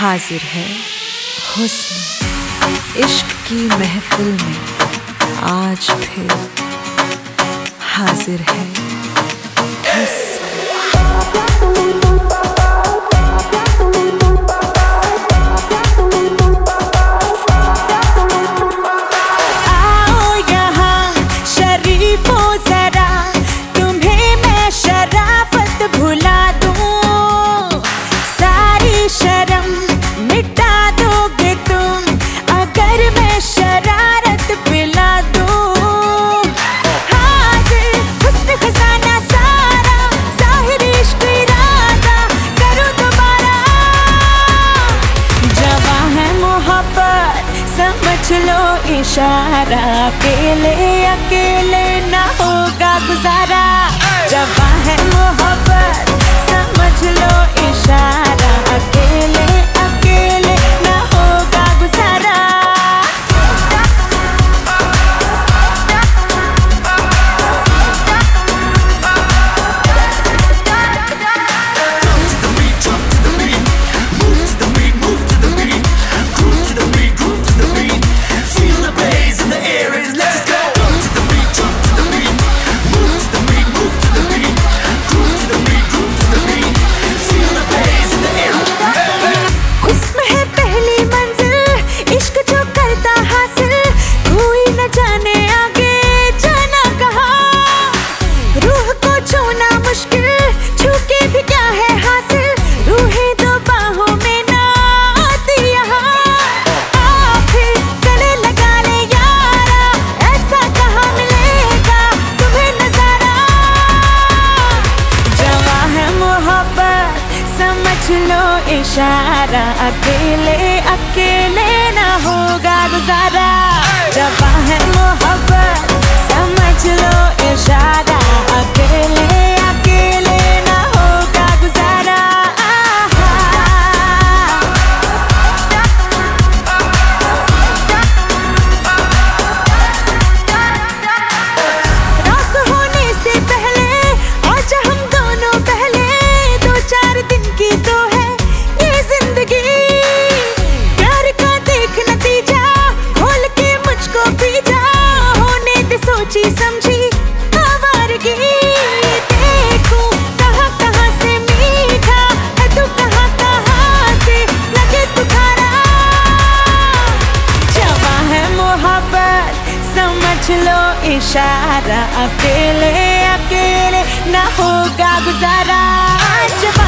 हाजिर है हुस्न इश्क की महफिल में, आज फिर हाजिर है हुस्न। समझ लो इशारा, अकेले ना होगा गुजारा। जवां है मोहब्बत समझ लो इशारा, अकेले ना होगा गुजारा। समझ लो इशारा, अकेले ना होगा गुजारा। जवां है मोहब्बत समझ लो इशारा, अकेले ना होगा गुजारा। रात होने से पहले आज हम दोनों पहले, 2-4 दिन की तो है ये जिंदगी। प्यार का देख नतीजा, खोल के मुझको पीजा, होने दे सोची समझी आवारगी। देखूं कहाँ से मीठा है तू, कहाँ से लगे तुखारा। जवां है मोहब्बत समझ लो इशारा, अकेले ना होगा गुजारा।